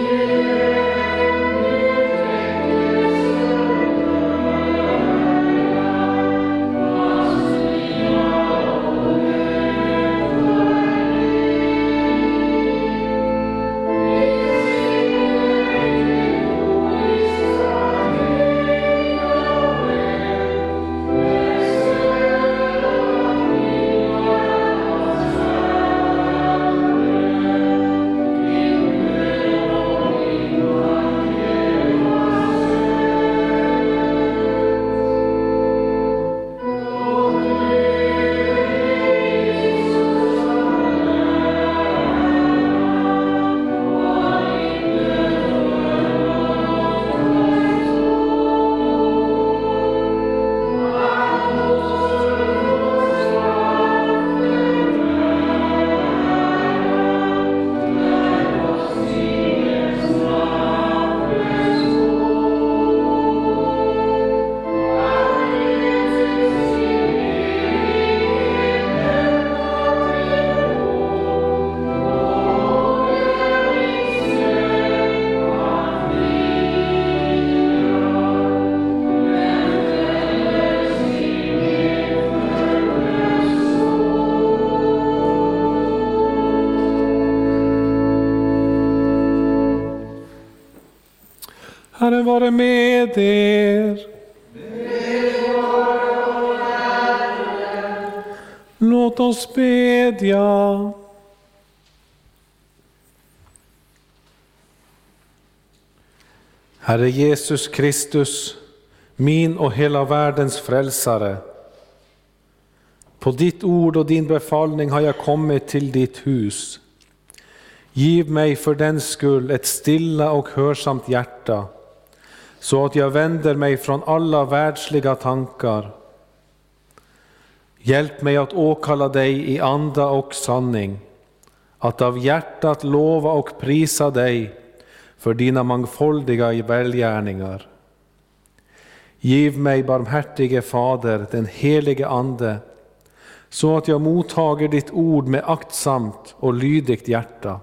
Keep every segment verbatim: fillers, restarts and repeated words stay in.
Herren vare med er. Låt oss bedja. Herre Jesus Kristus, min och hela världens frälsare. På ditt ord och din befallning har jag kommit till ditt hus. Giv mig för den skull ett stilla och hörsamt hjärta, så att jag vänder mig från alla världsliga tankar. Hjälp mig att åkalla dig i anda och sanning, att av hjärtat lova och prisa dig för dina mångfaldiga välgärningar. Giv mig, barmhärtige Fader, den helige Ande, så att jag mottager ditt ord med aktsamt och lydigt hjärta.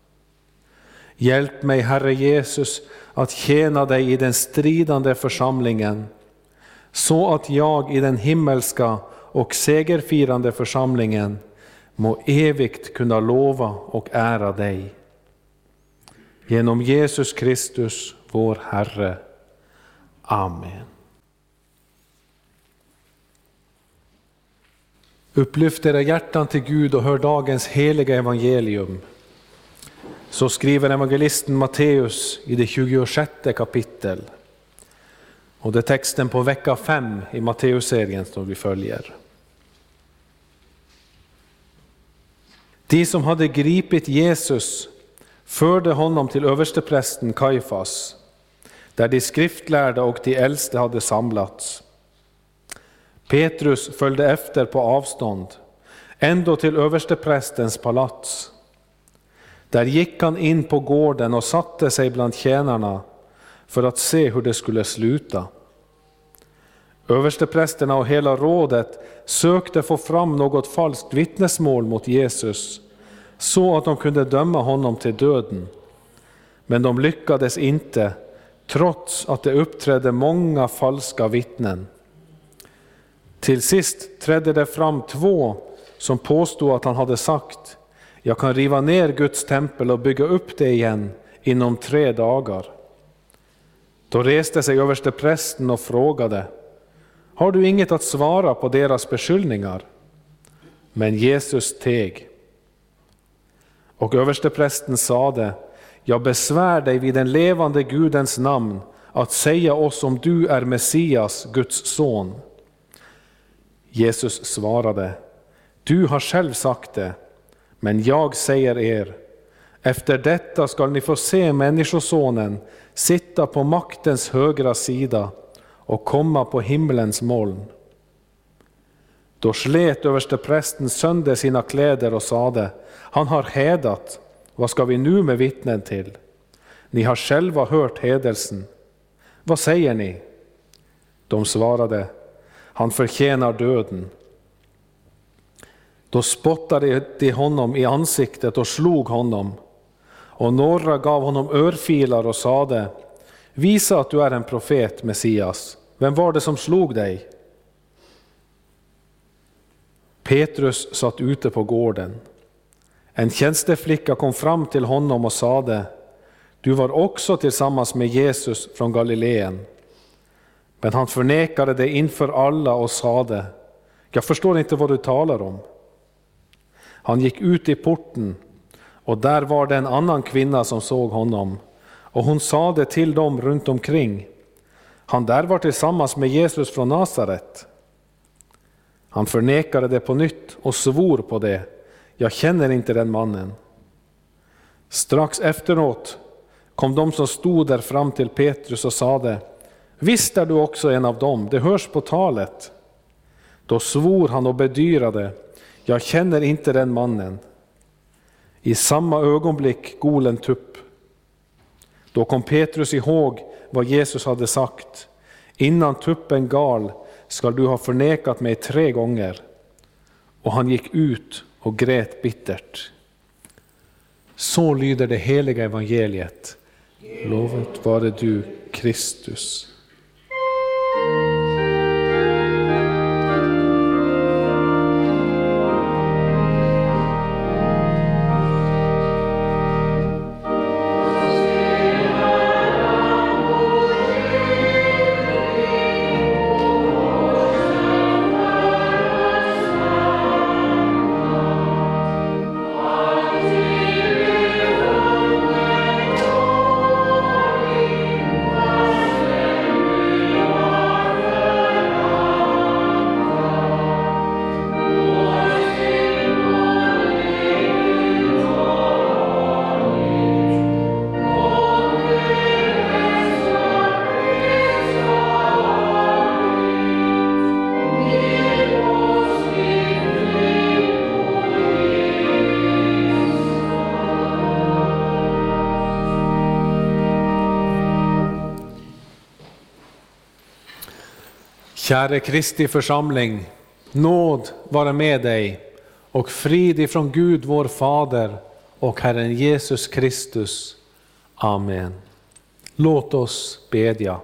Hjälp mig, Herre Jesus, att tjäna dig i den stridande församlingen, så att jag i den himmelska och segerfirande församlingen må evigt kunna lova och ära dig. Genom Jesus Kristus, vår Herre. Amen. Upplyft era hjärtan till Gud och hör dagens heliga evangelium. Så skriver evangelisten Matteus i det tjugosjätte kapitel. Och det är texten på vecka fem i Matteus-serien som vi följer. De som hade gripit Jesus förde honom till översteprästen Kajfas, där de skriftlärda och de äldste hade samlats. Petrus följde efter på avstånd, ändå till översteprästens palats. Där gick han in på gården och satte sig bland tjänarna för att se hur det skulle sluta. Översteprästerna och hela rådet sökte få fram något falskt vittnesmål mot Jesus, så att de kunde döma honom till döden. Men de lyckades inte, trots att det uppträdde många falska vittnen. Till sist trädde det fram två som påstod att han hade sagt: jag kan riva ner Guds tempel och bygga upp det igen inom tre dagar. Då reste sig översteprästen och frågade: har du inget att svara på deras beskyllningar? Men Jesus teg. Och översteprästen sade: jag besvär dig vid den levande Gudens namn att säga oss om du är Messias, Guds son. Jesus svarade: du har själv sagt det, men jag säger er, efter detta skall ni få se människosonen sitta på maktens högra sida och komma på himmelens moln. Då slet översteprästen sönder sina kläder och sade: han har hädat, vad ska vi nu med vittnen till? Ni har själva hört hädelsen. Vad säger ni? De svarade: han förtjänar döden. Då spottade de honom i ansiktet och slog honom. och några gav honom örfilar och sade: visa att du är en profet, Messias. Vem var det som slog dig? Petrus satt ute på gården. En tjänsteflicka kom fram till honom och sade: du var också tillsammans med Jesus från Galileen. Men han förnekade det inför alla och sade: jag förstår inte vad du talar om. Han gick ut i porten, och där var det en annan kvinna som såg honom, och hon sade till dem runt omkring: han där var tillsammans med Jesus från Nasaret. Han förnekade det på nytt och svor på det: jag känner inte den mannen. Strax efteråt kom de som stod där fram till Petrus och sade: visst är du också en av dem, det hörs på talet. Då svor han och bedyrade: jag känner inte den mannen. I samma ögonblick gol en tupp. Då kom Petrus ihåg vad Jesus hade sagt: innan tuppen gal ska du ha förnekat mig tre gånger. Och han gick ut och grät bittert. Så lyder det heliga evangeliet. Lovet vare du, Kristus. Käre Kristi församling, nåd vara med dig och frid ifrån Gud vår Fader och Herren Jesus Kristus. Amen. Låt oss bedja.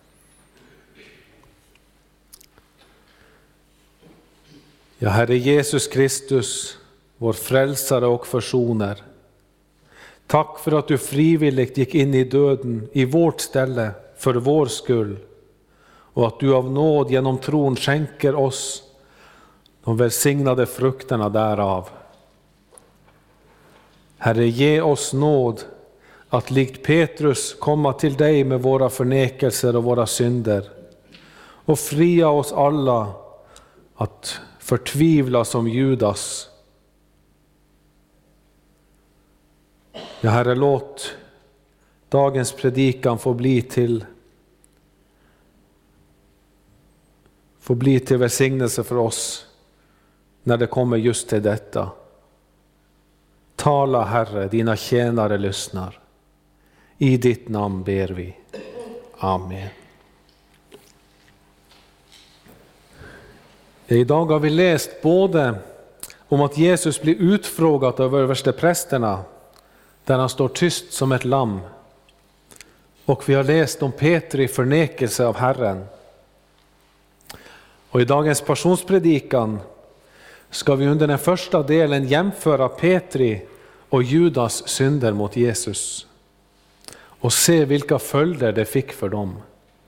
Ja, Herre Jesus Kristus, vår frälsare och försoner. Tack för att du frivilligt gick in i döden i vårt ställe för vår skull. Och att du av nåd genom tron skänker oss de välsignade frukterna därav. Herre, ge oss nåd att likt Petrus komma till dig med våra förnekelser och våra synder. Och fria oss alla att förtvivla som Judas. Ja, Herre, låt dagens predikan få bli till Få bli till välsignelse för oss när det kommer just till detta. Tala, Herre, dina tjänare lyssnar. I ditt namn ber vi. Amen. Idag har vi läst både om att Jesus blir utfrågad av översteprästerna, där han står tyst som ett lamm. Och vi har läst om Petri förnekelse av Herren. Och i dagens passionspredikan ska vi under den första delen jämföra Petri och Judas synder mot Jesus och se vilka följder det fick för dem.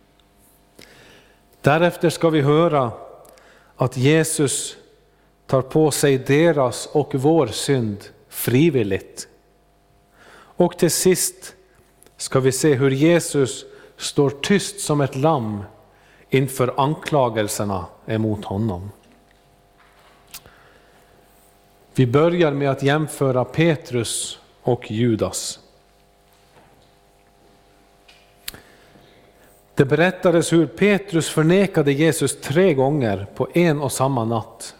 Därefter ska vi höra att Jesus tar på sig deras och vår synd frivilligt. Och till sist ska vi se hur Jesus står tyst som ett lamm inför anklagelserna emot honom. Vi börjar med att jämföra Petrus och Judas. Det berättades hur Petrus förnekade Jesus tre gånger på en och samma natt.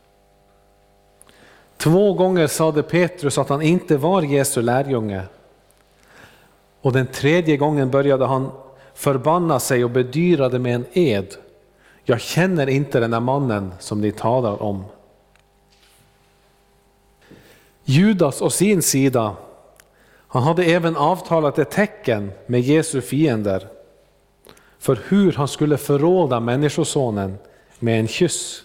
Två gånger sade Petrus att han inte var Jesu lärjunge. Och den tredje gången började han förbanna sig och bedyrade med en ed: jag känner inte den här mannen som ni talar om. Han hade även avtalat ett tecken med Jesu fiender för hur han skulle förråda människosonen med en kyss.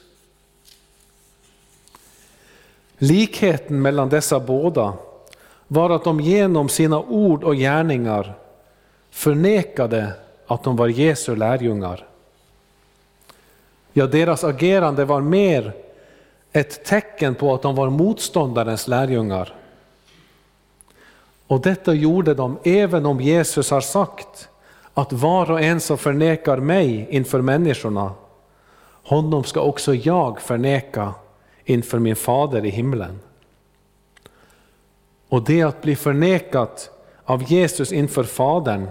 Likheten mellan dessa båda var att de genom sina ord och gärningar förnekade att de var Jesu lärjungar. Ja, deras agerande var mer ett tecken på att de var motståndarens lärjungar. Och detta gjorde de även om Jesus har sagt att var och en som förnekar mig inför människorna, honom ska också jag förneka inför min fader i himlen. Och det att bli förnekat av Jesus inför fadern,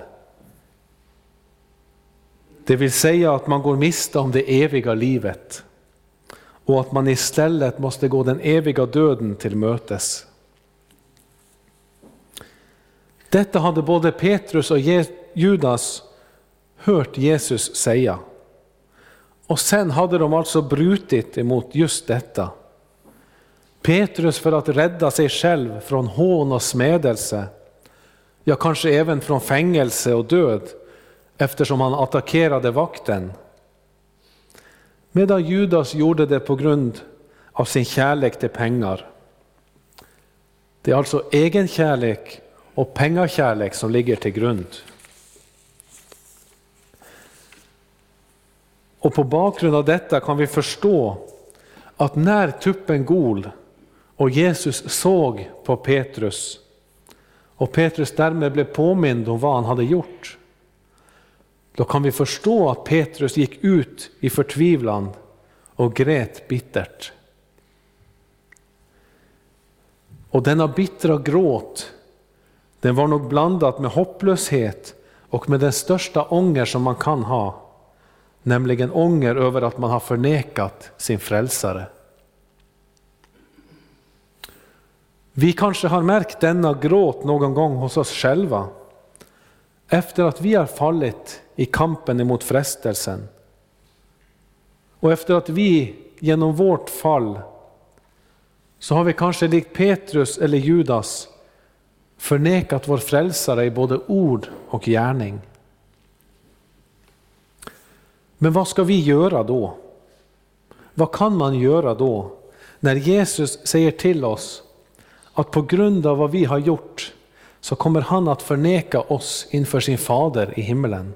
det vill säga att man går miste om det eviga livet och att man istället måste gå den eviga döden till mötes. Detta hade både Petrus och Judas hört Jesus säga. Och sen hade de alltså brutit emot just detta. Petrus för att rädda sig själv från hån och smedelse, ja kanske även från fängelse och död, eftersom han attackerade vakten. Medan Judas gjorde det på grund av sin kärlek till pengar. Det är alltså egen kärlek och pengakärlek som ligger till grund. Och på bakgrund av detta kan vi förstå att när tuppen gol och Jesus såg på Petrus och Petrus därmed blev påmind om vad han hade gjort, då kan vi förstå att Petrus gick ut i förtvivlan och grät bittert. Och denna bittra gråt, den var nog blandat med hopplöshet och med den största ånger som man kan ha, nämligen ånger över att man har förnekat sin frälsare. Vi kanske har märkt denna gråt någon gång hos oss själva, efter att vi har fallit i kampen emot frestelsen. Och efter att vi genom vårt fall, så har vi kanske likt Petrus eller Judas förnekat vår frälsare i både ord och gärning. Men vad ska vi göra då? Vad kan man göra då när Jesus säger till oss att på grund av vad vi har gjort så kommer han att förneka oss inför sin fader i himlen?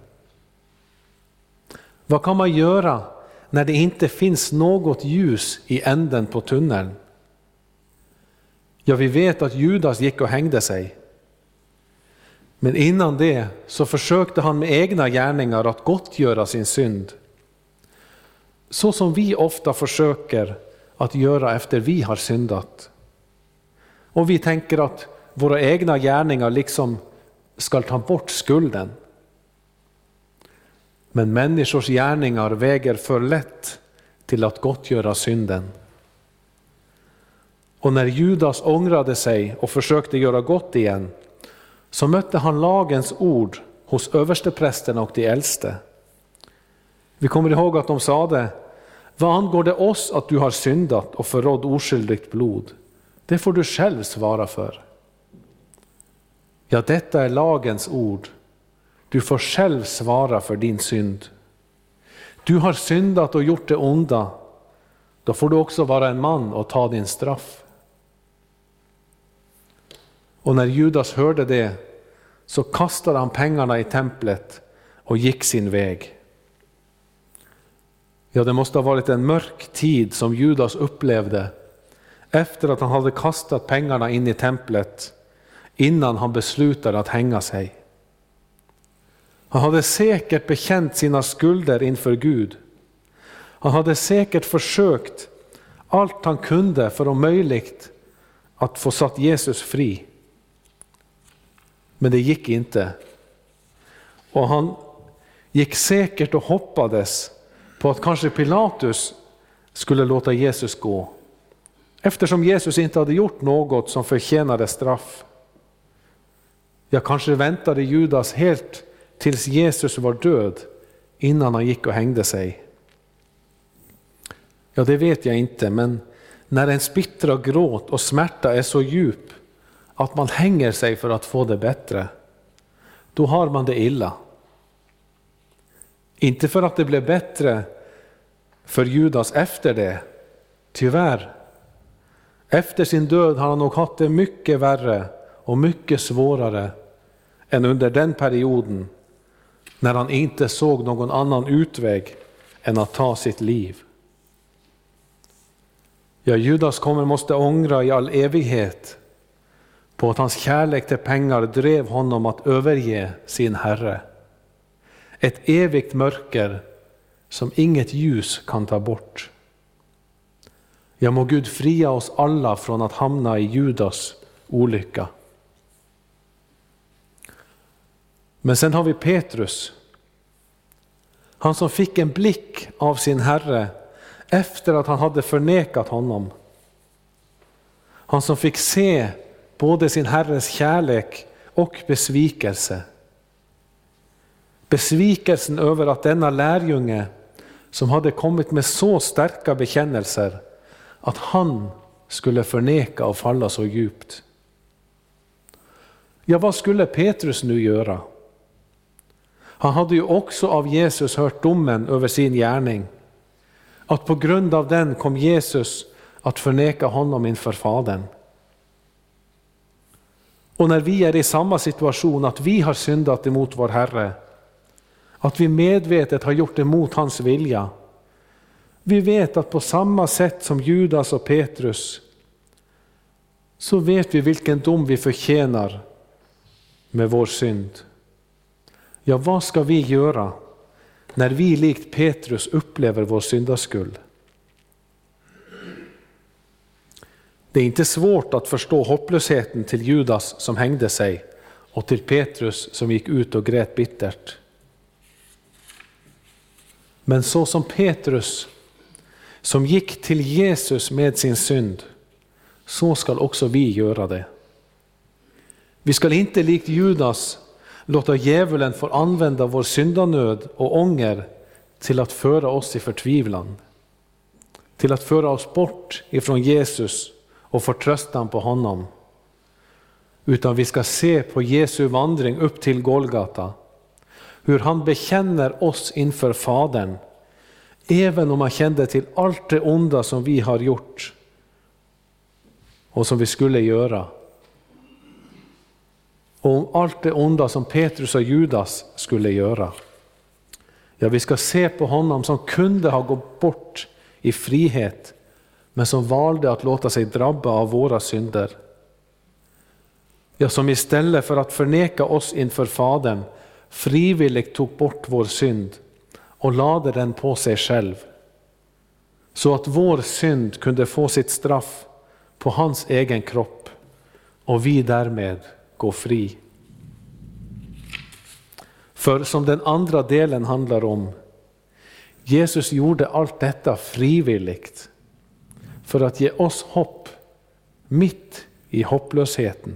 Vad kan man göra när det inte finns något ljus i änden på tunneln? Ja, vi vet att Judas gick och hängde sig. Men innan det så försökte han med egna gärningar att gottgöra sin synd. Så som vi ofta försöker att göra efter vi har syndat. Och vi tänker att våra egna gärningar liksom ska ta bort skulden. Men människors gärningar väger för lätt till att gottgöra synden. Och när Judas ångrade sig och försökte göra gott igen, så mötte han lagens ord hos översteprästerna och de äldste. Vi kommer ihåg att de sade: vad angår det oss att du har syndat och förrådd oskyldigt blod? Det får du själv svara för. Ja, detta är lagens ord. Du får själv svara för din synd. Du har syndat och gjort det onda. Då får du också vara en man och ta din straff. Och när Judas hörde det så kastade han pengarna i templet och gick sin väg. Ja, det måste ha varit en mörk tid som Judas upplevde efter att han hade kastat pengarna in i templet innan han beslutade att hänga sig. Han hade säkert bekänt sina skulder inför Gud. Han hade säkert försökt allt han kunde för om möjligt att få satt Jesus fri. Men det gick inte. Och han gick säkert och hoppades på att kanske Pilatus skulle låta Jesus gå. Eftersom Jesus inte hade gjort något som förtjänade straff. Jag kanske väntade Judas helt tills Jesus var död innan han gick och hängde sig. Ja, det vet jag inte, men när en bittra gråt och smärta är så djup att man hänger sig för att få det bättre, då har man det illa. Inte för att det blev bättre för Judas efter det, tyvärr. Efter sin död har han nog haft det mycket värre och mycket svårare än under den perioden när han inte såg någon annan utväg än att ta sitt liv. Ja, Judas kommer måste ångra i all evighet på att hans kärlek till pengar drev honom att överge sin Herre. Ett evigt mörker som inget ljus kan ta bort. Ja, må Gud fria oss alla från att hamna i Judas olycka. Men sen har vi Petrus. Han som fick en blick av sin Herre efter att han hade förnekat honom. Han som fick se både sin Herres kärlek och besvikelse. Besvikelsen över att denna lärjunge som hade kommit med så starka bekännelser, att han skulle förneka och falla så djupt. Ja, vad skulle Petrus nu göra? Han hade ju också av Jesus hört domen över sin gärning. Att på grund av den kom Jesus att förneka honom inför Fadern. Och när vi är i samma situation att vi har syndat emot vår Herre, att vi medvetet har gjort emot hans vilja, vi vet att på samma sätt som Judas och Petrus, så vet vi vilken dom vi förtjänar med vår synd. Ja, vad ska vi göra när vi likt Petrus upplever vår syndaskuld? Det är inte svårt att förstå hopplösheten till Judas som hängde sig och till Petrus som gick ut och grät bittert. Men så som Petrus som gick till Jesus med sin synd, så ska också vi göra det. Vi ska inte likt Judas låta djävulen få använda vår syndanöd och ånger till att föra oss i förtvivlan. Till att föra oss bort ifrån Jesus och förtröstan på honom. Utan vi ska se på Jesu vandring upp till Golgata. Hur han bekänner oss inför Fadern. Även om han kände till allt det onda som vi har gjort. Och som vi skulle göra. Och om allt det onda som Petrus och Judas skulle göra. Ja, vi ska se på honom som kunde ha gått bort i frihet, men som valde att låta sig drabba av våra synder. Ja, som istället för att förneka oss inför Fadern frivilligt tog bort vår synd och lade den på sig själv. Så att vår synd kunde få sitt straff på hans egen kropp och vi därmed gå fri. För som den andra delen handlar om, Jesus gjorde allt detta frivilligt för att ge oss hopp mitt i hopplösheten.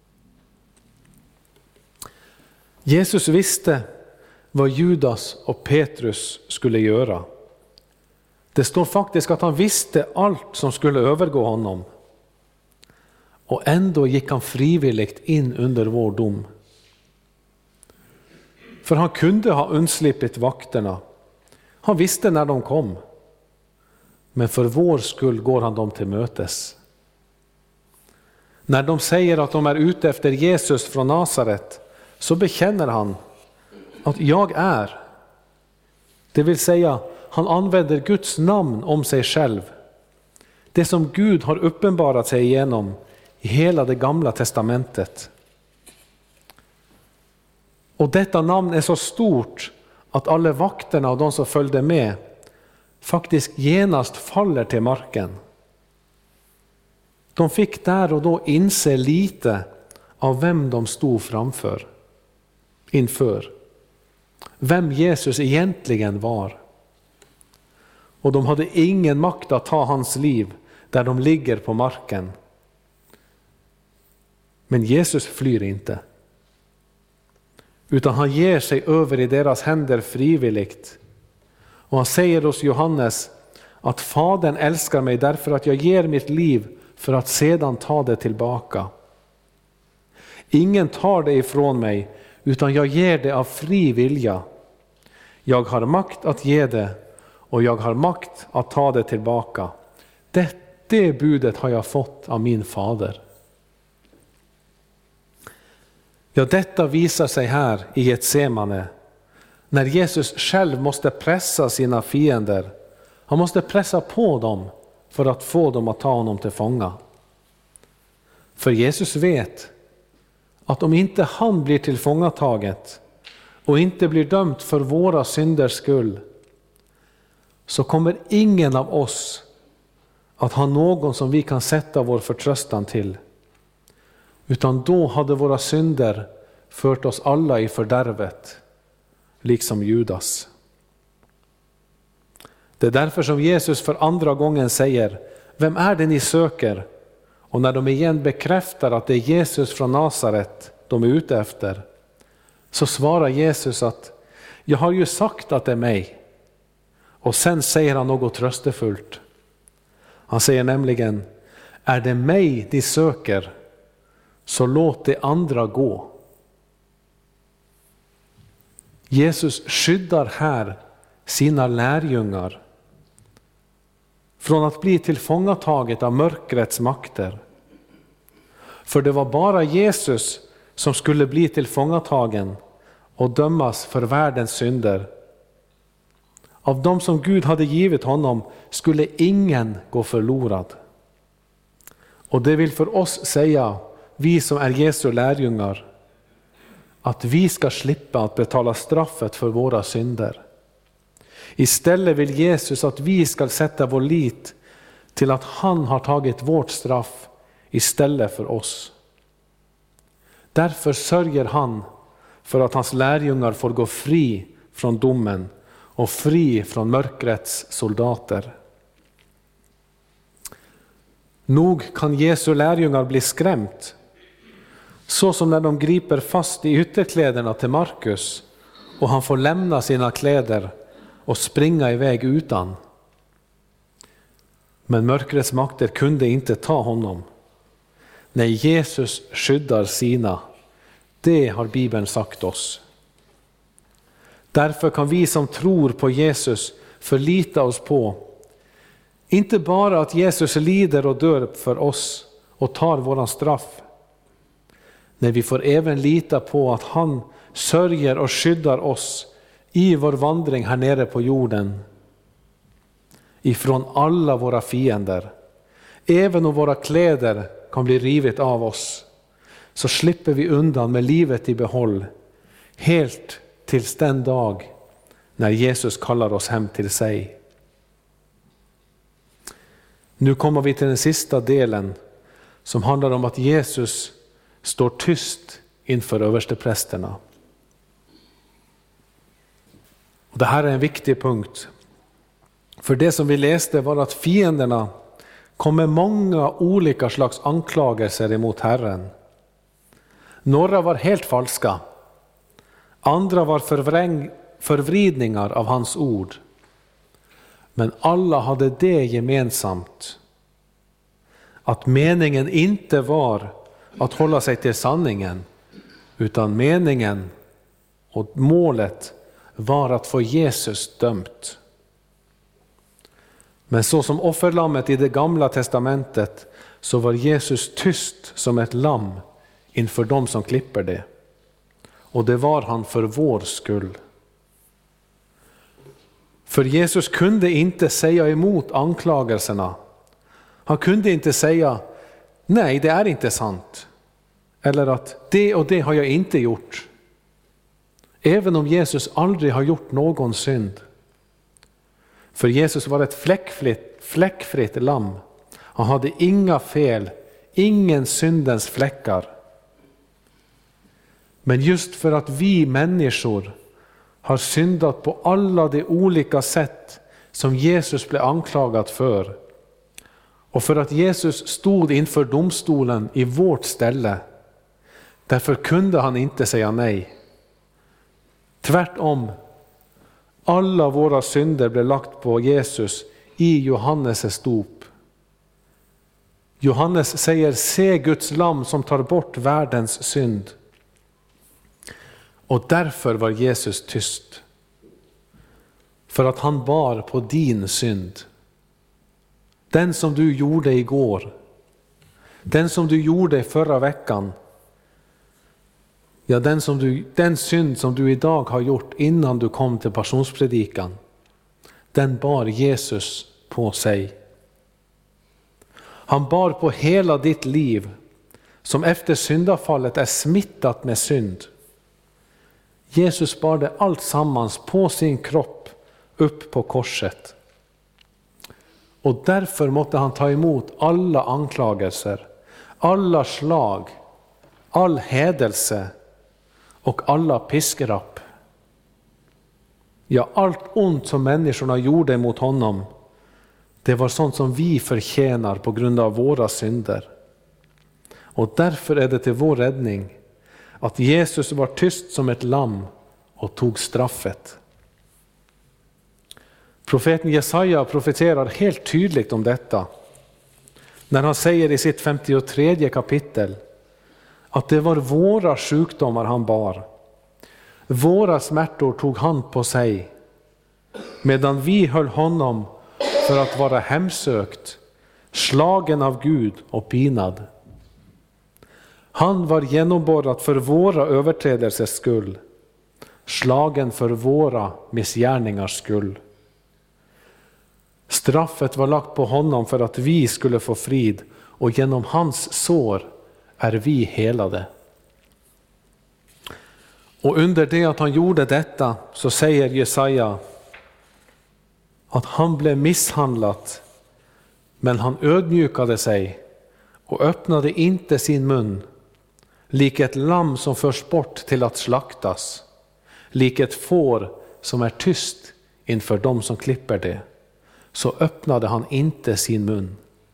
Jesus visste vad Judas och Petrus skulle göra. Det står faktiskt att han visste allt som skulle övergå honom. Och ändå gick han frivilligt in under vår dom. För han kunde ha undslippit vakterna. Han visste när de kom. Men för vår skull går han dem till mötes. När de säger att de är ute efter Jesus från Nasaret, så bekänner han att jag är. Det vill säga, han använder Guds namn om sig själv. Det som Gud har uppenbarat sig igenom i hela det gamla testamentet. Och detta namn är så stort att alla vakterna och de som följde med faktiskt genast faller till marken. De fick där och då inse lite av vem de stod framför, inför. Vem Jesus egentligen var. Och de hade ingen makt att ta hans liv där de ligger på marken. Men Jesus flyr inte. Utan han ger sig över i deras händer frivilligt. Och han säger hos Johannes att Fadern älskar mig därför att jag ger mitt liv för att sedan ta det tillbaka. Ingen tar det ifrån mig, utan jag ger det av fri vilja. Jag har makt att ge det, och jag har makt att ta det tillbaka. Det, det budet har jag fått av min fader. Ja, detta visar sig här i Getsemane, när Jesus själv måste pressa sina fiender. Han måste pressa på dem för att få dem att ta honom till fånga. För Jesus vet att om inte han blir tillfångataget och inte blir dömt för våra synders skull, så kommer ingen av oss att ha någon som vi kan sätta vår förtröstan till. Utan då hade våra synder fört oss alla i fördärvet, liksom Judas. Det är därför som Jesus för andra gången säger: vem är det ni söker? Och när de igen bekräftar att det är Jesus från Nasaret de är ute efter, så svarar Jesus att jag har ju sagt att det är mig. Och sen säger han något tröstefullt. Han säger nämligen: är det mig ni söker, så låt det andra gå. Jesus skyddar här sina lärjungar från att bli tillfångataget av mörkrets makter. För det var bara Jesus som skulle bli tillfångatagen och dömas för världens synder. Av dem som Gud hade givit honom skulle ingen gå förlorad. Och det vill för oss säga, vi som är Jesu lärjungar, att vi ska slippa att betala straffet för våra synder. Istället vill Jesus att vi ska sätta vår lit till att han har tagit vårt straff istället för oss. Därför sörjer han för att hans lärjungar får gå fri från domen och fri från mörkrets soldater. Nog kan Jesu lärjungar bli skrämt, så som när de griper fast i ytterkläderna till Markus och han får lämna sina kläder och springa iväg utan. Men mörkrets makter kunde inte ta honom. När Jesus skyddar sina, det har Bibeln sagt oss. Därför kan vi som tror på Jesus förlita oss på inte bara att Jesus lider och dör för oss och tar våran straff. Nej, vi får även lita på att han sörjer och skyddar oss i vår vandring här nere på jorden ifrån alla våra fiender. Även om våra kläder kan bli rivet av oss, så slipper vi undan med livet i behåll, helt tills den dag när Jesus kallar oss hem till sig. Nu kommer vi till den sista delen, som handlar om att Jesus står tyst inför översteprästerna. Och det här är en viktig punkt. För det som vi läste var att fienderna kom med många olika slags anklagelser emot Herren. Några var helt falska. Andra var förvräng, förvridningar av hans ord. Men alla hade det gemensamt, att meningen inte var att hålla sig till sanningen, utan meningen och målet var att få Jesus dömt. Men så som offerlammet i det gamla testamentet, så var Jesus tyst som ett lamm inför dem som klipper det. Och det var han för vår skull. För Jesus kunde inte säga emot anklagelserna. Han kunde inte säga: nej, det är inte sant. Eller att det och det har jag inte gjort. Även om Jesus aldrig har gjort någon synd. För Jesus var ett fläckfritt, fläckfritt lamm. Han hade inga fel, ingen syndens fläckar. Men just för att vi människor har syndat på alla de olika sätt som Jesus blev anklagad för, och för att Jesus stod inför domstolen i vårt ställe, därför kunde han inte säga nej. Tvärtom, alla våra synder blev lagt på Jesus i Johannes dop. Johannes säger: se Guds lam som tar bort världens synd. Och därför var Jesus tyst. För att han bar på din synd. Den som du gjorde igår. Den som du gjorde förra veckan. Ja, den, som du, den synd som du idag har gjort innan du kom till passionspredikan. Den bar Jesus på sig. Han bar på hela ditt liv som efter syndafallet är smittat med synd. Jesus bar det allt sammans på sin kropp upp på korset. Och därför måtte han ta emot alla anklagelser, alla slag, all hädelse och alla piskerapp. Ja, allt ont som människorna gjorde mot honom, det var sånt som vi förtjänar på grund av våra synder. Och därför är det till vår räddning att Jesus var tyst som ett lamm och tog straffet. Profeten Jesaja profeterar helt tydligt om detta när han säger i sitt femtiotredje kapitel att det var våra sjukdomar han bar. Våra smärtor tog han på sig, medan vi höll honom för att vara hemsökt, slagen av Gud och pinad. Han var genomborrad för våra överträdelsers skull, slagen för våra missgärningars skull. Straffet var lagt på honom för att vi skulle få frid, och genom hans sår är vi helade. Och under det att han gjorde detta så säger Jesaja att han blev misshandlat, men han ödmjukade sig och öppnade inte sin mun, lik ett lamm som förs bort till att slaktas, lik ett får som är tyst inför dem som klipper det, så öppnade han inte sin mun.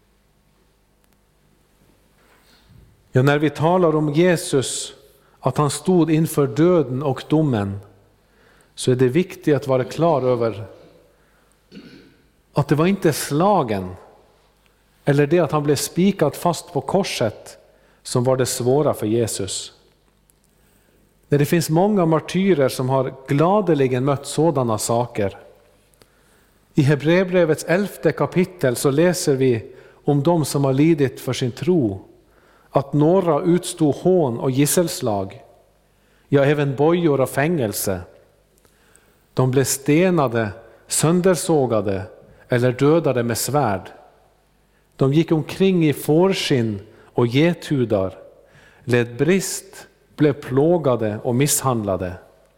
Ja, när vi talar om Jesus, att han stod inför döden och domen, så är det viktigt att vara klar över att det var inte slagen eller det att han blev spikat fast på korset som var det svåra för Jesus. Det finns många martyrer som har gladeligen mött sådana saker. I Hebreerbrevets elfte kapitel så läser vi om de som har lidit för sin tro, att några utstod hån och gisselslag, ja även bojor och fängelse. De blev stenade, söndersågade eller dödade med svärd. De gick omkring i fårskinn och gethudar, led brist, blev plågade och misshandlade.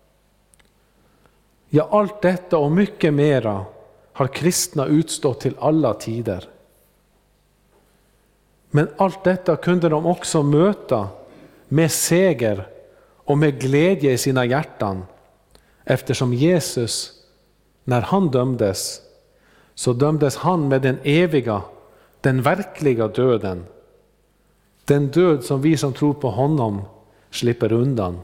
Ja, allt detta och mycket mera har kristna utstått till alla tider. Men allt detta kunde de också möta med seger och med glädje i sina hjärtan, eftersom Jesus, när han dömdes, så dömdes han med den eviga, den verkliga döden. Den död som vi som tror på honom slipper undan.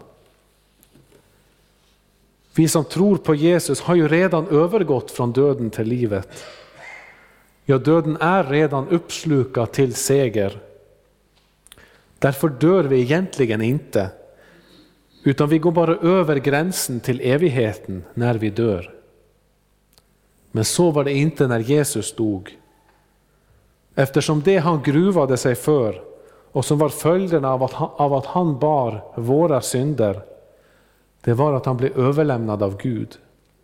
Vi som tror på Jesus har ju redan övergått från döden till livet. Ja, döden är redan uppslukad till seger. Därför dör vi egentligen inte, utan vi går bara över gränsen till evigheten när vi dör. Men så var det inte när Jesus dog. Eftersom det han gruvade sig för och som var följderna av att han, av att han bar våra synder, det var att han blev överlämnad av Gud.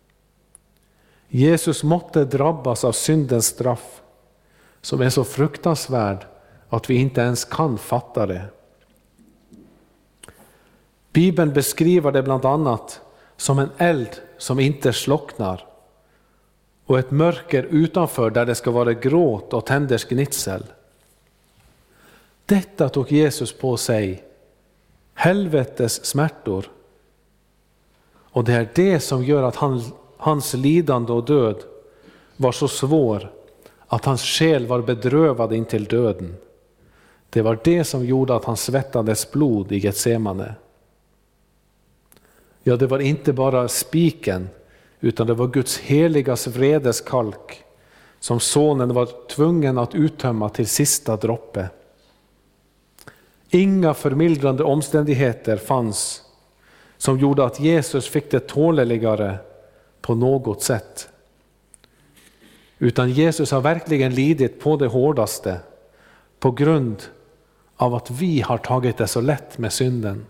Jesus måtte drabbas av syndens straff, som är så fruktansvärd att vi inte ens kan fatta det. Bibeln beskriver det bland annat som en eld som inte slocknar och ett mörker utanför där det ska vara gråt och tänders gnitsel. Detta tog Jesus på sig, helvetes smärtor. Och det är det som gör att han, hans lidande och död var så svår att hans själ var bedrövad intill döden. Det var det som gjorde att han svettades blod i Getsemane. Ja, det var inte bara spiken, utan det var Guds heligas vredeskalk som sonen var tvungen att uttömma till sista droppe. Inga förmildrande omständigheter fanns som gjorde att Jesus fick det tåleligare på något sätt. Utan Jesus har verkligen lidit på det hårdaste på grund av att vi har tagit det så lätt med synden.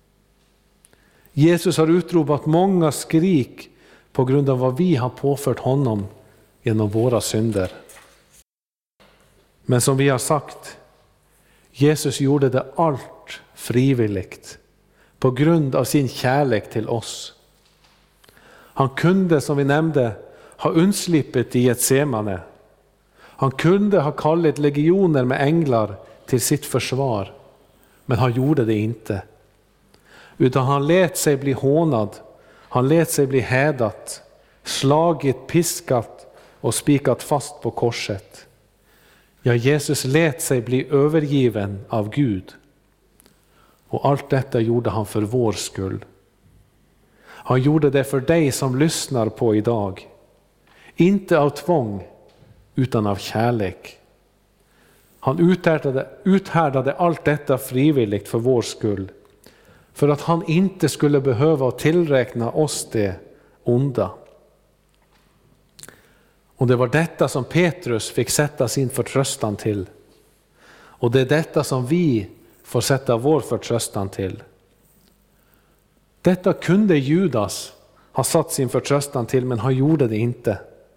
Jesus har utropat många skrik på grund av vad vi har påfört honom genom våra synder. Men som vi har sagt, Jesus gjorde det allt frivilligt på grund av sin kärlek till oss. Han kunde, som vi nämnde, ha undslippet i Getsemane. Han kunde ha kallat legioner med änglar till sitt försvar, men han gjorde det inte. Utan han lät sig bli hånad, han lät sig bli hädat, slagit, piskat och spikat fast på korset. Ja, Jesus lät sig bli övergiven av Gud. Och allt detta gjorde han för vår skull. Han gjorde det för dig som lyssnar på idag. Inte av tvång, utan av kärlek. Han uthärdade, uthärdade allt detta frivilligt för vår skull. För att han inte skulle behöva tillräkna oss det onda. Och det var detta som Petrus fick sätta sin förtröstan till. Och det är detta som vi får sätta vår förtröstan till. Detta kunde Judas ha satt sin förtröstan till, men han gjorde det inte.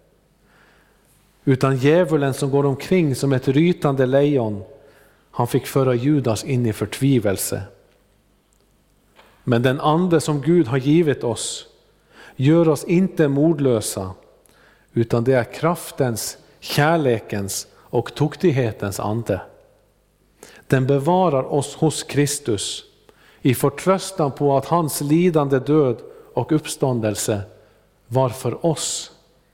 Utan djävulen som går omkring som ett rytande lejon, han fick föra Judas in i förtvivelse. Men den ande som Gud har givit oss gör oss inte modlösa, utan det är kraftens, kärlekens och tuktighetens ande. Den bevarar oss hos Kristus i förtröstan på att hans lidande död och uppståndelse var för oss.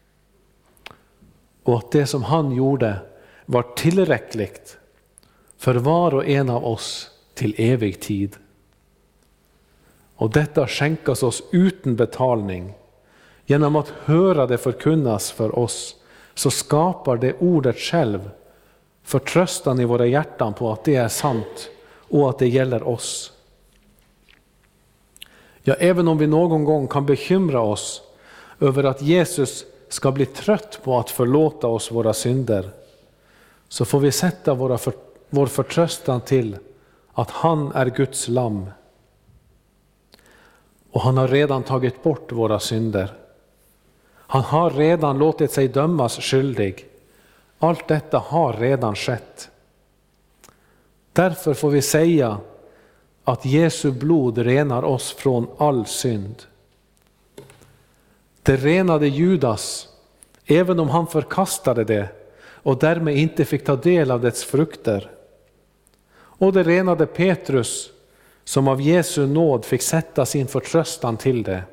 Och att det som han gjorde var tillräckligt för var och en av oss till evig tid. Och detta skänkas oss utan betalning. Genom att höra det förkunnas för oss så skapar det ordet själv förtröstan i våra hjärtan på att det är sant och att det gäller oss. Ja, även om vi någon gång kan bekymra oss över att Jesus ska bli trött på att förlåta oss våra synder, så får vi sätta våra för, vår förtröstan till att han är Guds lamm. Och han har redan tagit bort våra synder. Han har redan låtit sig dömas skyldig. Allt detta har redan skett. Därför får vi säga att Jesu blod renar oss från all synd. Det renade Judas, även om han förkastade det och därmed inte fick ta del av dess frukter. Och det renade Petrus, som av Jesu nåd fick sätta sin förtröstan till det.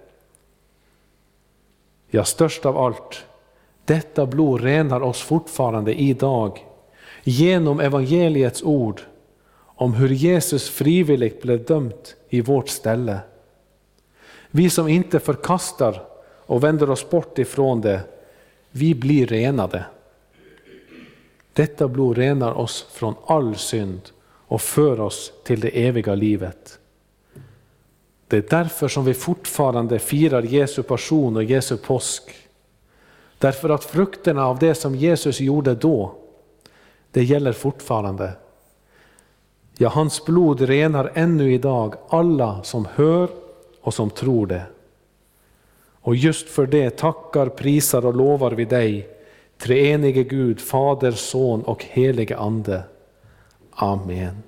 Ja, störst av allt, detta blod renar oss fortfarande idag genom evangeliets ord om hur Jesus frivilligt blev dömt i vårt ställe. Vi som inte förkastar och vänder oss bort ifrån det, vi blir renade. Detta blod renar oss från all synd och för oss till det eviga livet. Det är därför som vi fortfarande firar Jesu passion och Jesu påsk. Därför att frukterna av det som Jesus gjorde då, det gäller fortfarande. Ja, hans blod renar ännu idag alla som hör och som tror det. Och just för det tackar, prisar och lovar vi dig, treenige Gud, Fader, Son och helige Ande. Amen.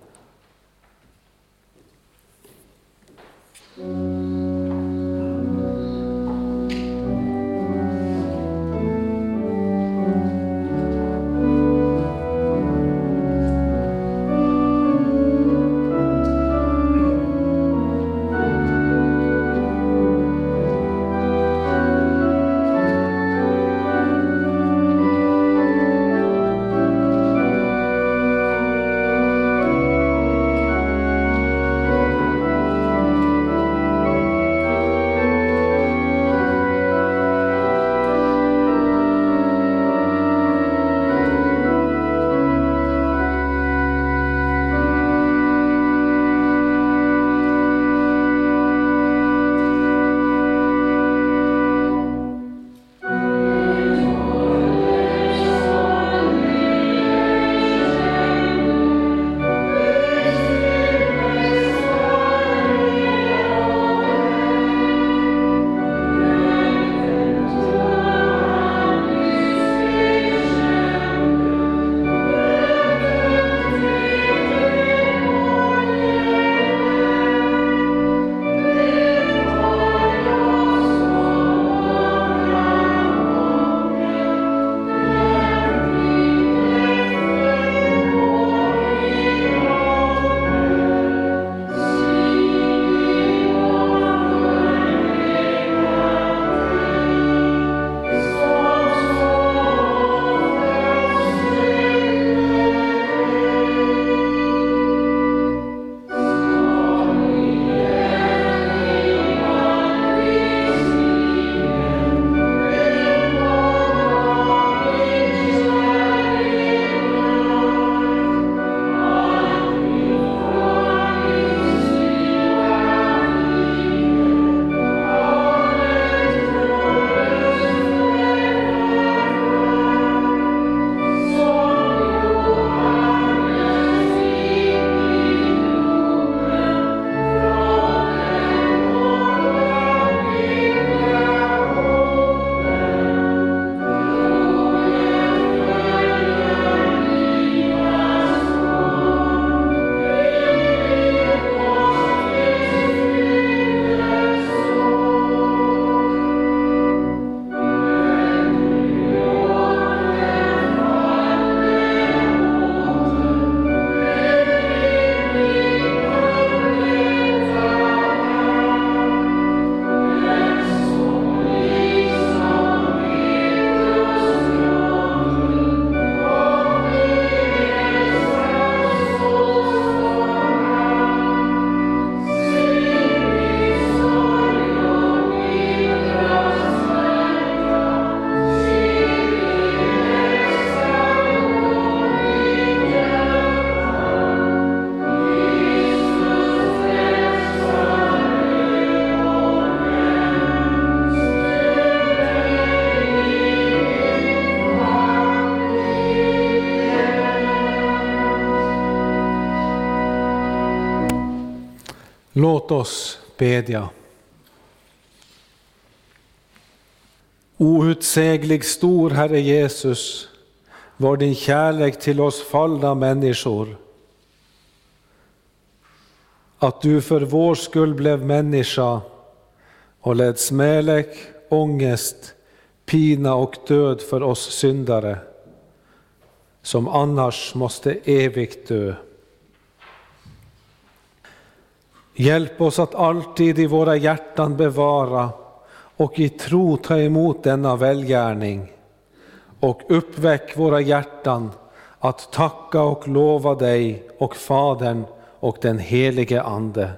Låt oss bedja. Outsäglig stor Herre Jesus, var din kärlek till oss fallna människor. Att du för vår skull blev människa och led smälek, ångest, pina och död för oss syndare, som annars måste evigt dö. Hjälp oss att alltid i våra hjärtan bevara och i tro ta emot denna välgärning, och uppväck våra hjärtan att tacka och lova dig och Fadern och den helige Ande.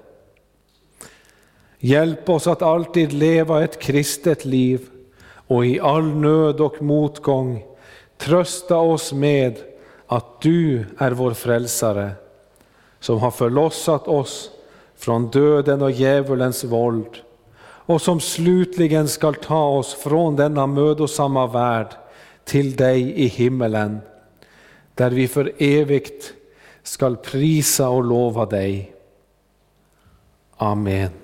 Hjälp oss att alltid leva ett kristet liv och i all nöd och motgång trösta oss med att du är vår frälsare, som har förlossat oss från döden och djävulens våld, och som slutligen skall ta oss från denna mödosamma värld till dig i himmelen, där vi för evigt skall prisa och lova dig. Amen.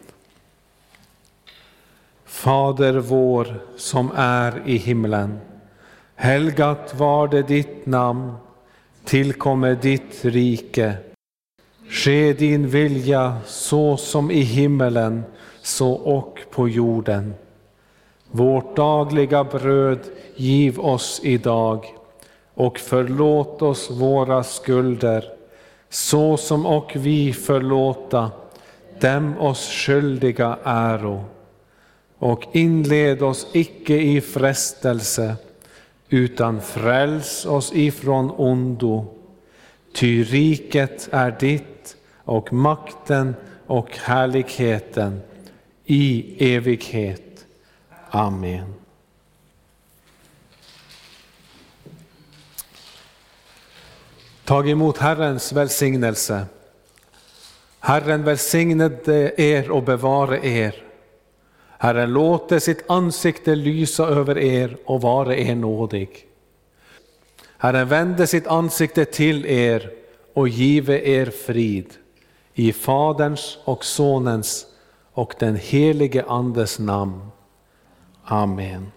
Fader vår som är i himlen, helgat var det ditt namn, tillkommer ditt rike. Ske din vilja så som i himmelen, så och på jorden. Vårt dagliga bröd giv oss idag, och förlåt oss våra skulder, så som och vi förlåta dem oss skyldiga äro. Och inled oss icke i frestelse, utan fräls oss ifrån ondo. Ty riket är ditt, och makten och härligheten i evighet. Amen. Tag emot Herrens välsignelse. Herren välsigne er och bevare er. Herren låter sitt ansikte lysa över er och vara er nådig. Herren vände sitt ansikte till er och give er frid. I Faderns och Sonens och den helige Andes namn. Amen.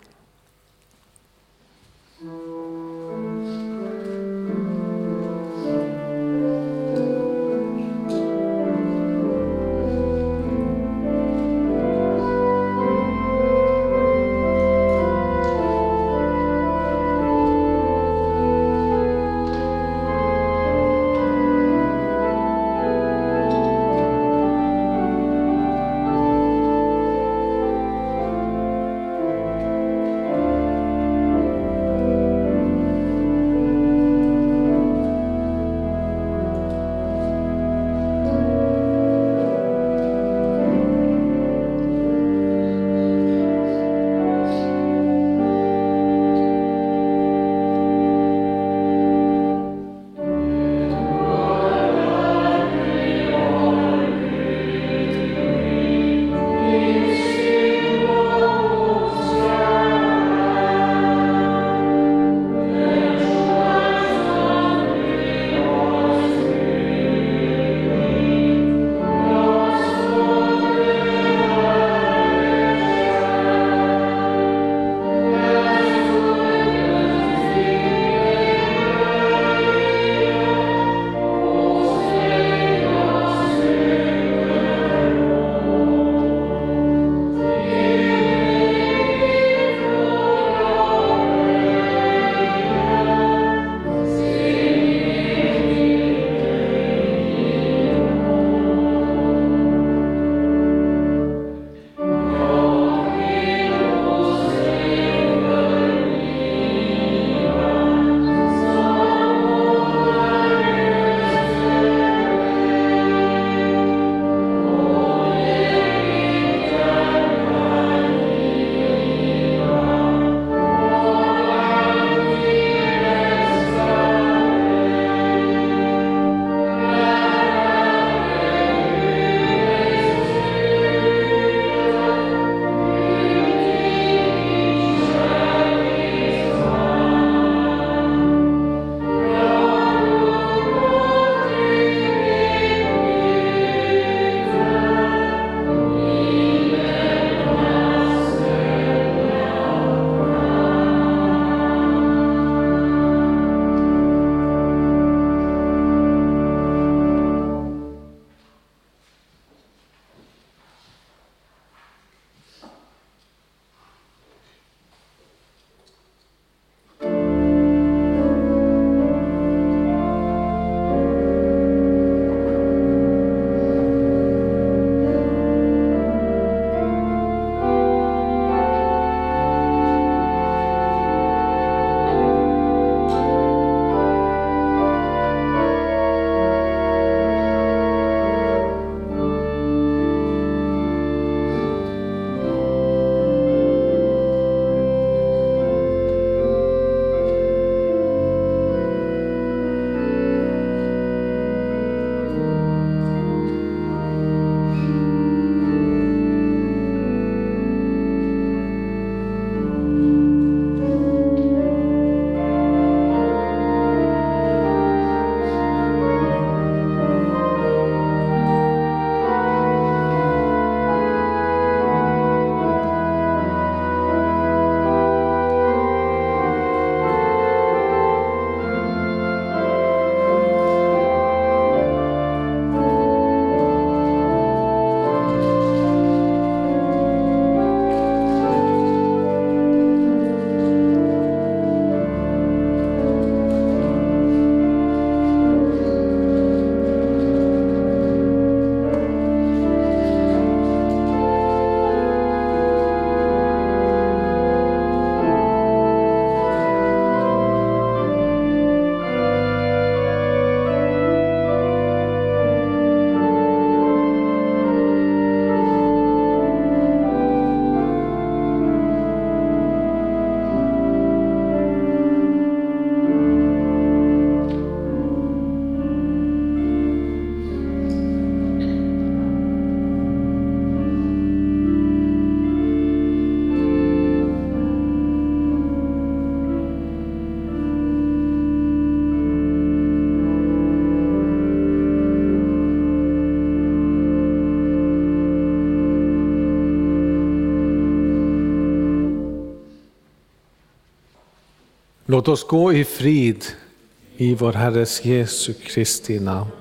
Låt oss gå i frid i vår Herres Jesu Kristi namn.